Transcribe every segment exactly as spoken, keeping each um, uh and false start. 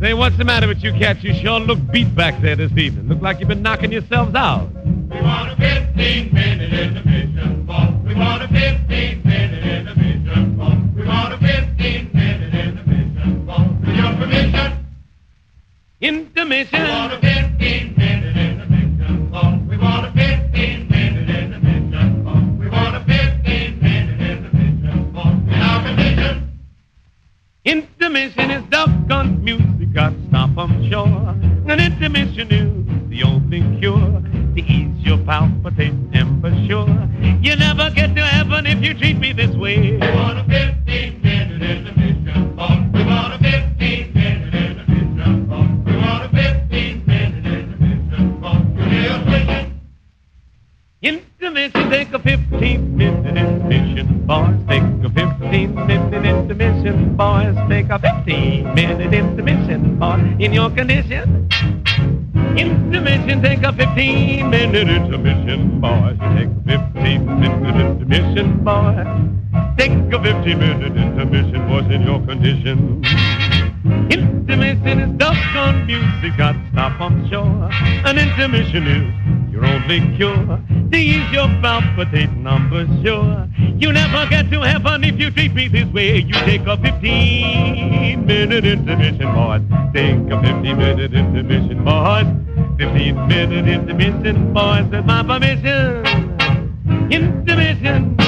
Say, what's the matter with you cats? You sure look beat back there this evening. Look like you've been knocking yourselves out. We want a fifteen-minute intermission, boss. We want a fifteen-minute intermission, boss. We want a fifteen-minute intermission, boss. With your permission. Intermission. We want a fifteen-minute intermission, boss. We want a fifteen-minute intermission, boss. We want a fifteen-minute intermission, boss. In our condition. Intermission is doggone music. Got to stop, I'm sure. An intermission is the only cure to ease your palpitating temper, sure. You never get to heaven if you treat me this way. We want a fifteen-minute intermission, boss. We want a fifteen-minute intermission, boss. We want a fifteen-minute intermission, boss. Real wishing. Intermission, take a fifteen-minute intermission, boys. Take a fifteen-minute intermission, boys. Take a fifteen-minute intermission, boys. In your condition. Intermission, take a fifteen-minute intermission, boys. Take a fifteen-minute intermission, boys. Take a fifteen-minute intermission, boys, in your condition. Intermission is doggone music, got to stop, I'm sure. An intermission is your only cure to ease your palpitating numbers, sure. You never get to heaven if you treat me this way. You take a fifteen-minute intermission, boys. Take a fifteen-minute intermission, boys. fifteen-minute intermission, boys, with my permission. Intermission.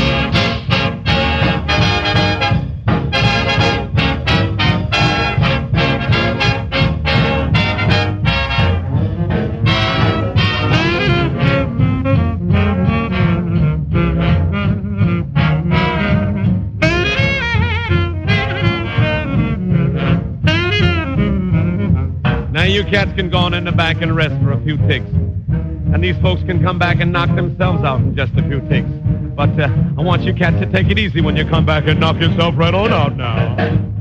Now you cats can go on in the back and rest for a few ticks. And these folks can come back and knock themselves out in just a few ticks. But uh, I want you cats to take it easy when you come back and knock yourself right on out now.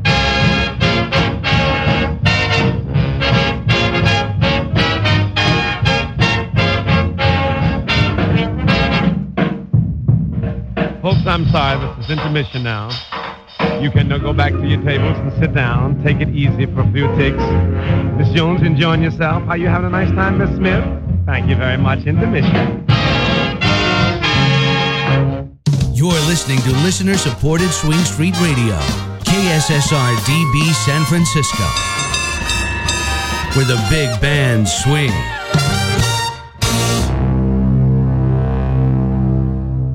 Folks, I'm sorry. This is intermission now. You can uh, go back to your tables and sit down. Take it easy for a few ticks. Miss Jones, enjoying yourself? Are you having a nice time, Miss Smith? Thank you very much. Intermission. You're listening to listener-supported Swing Street Radio, K S S R D B San Francisco, where the big bands swing.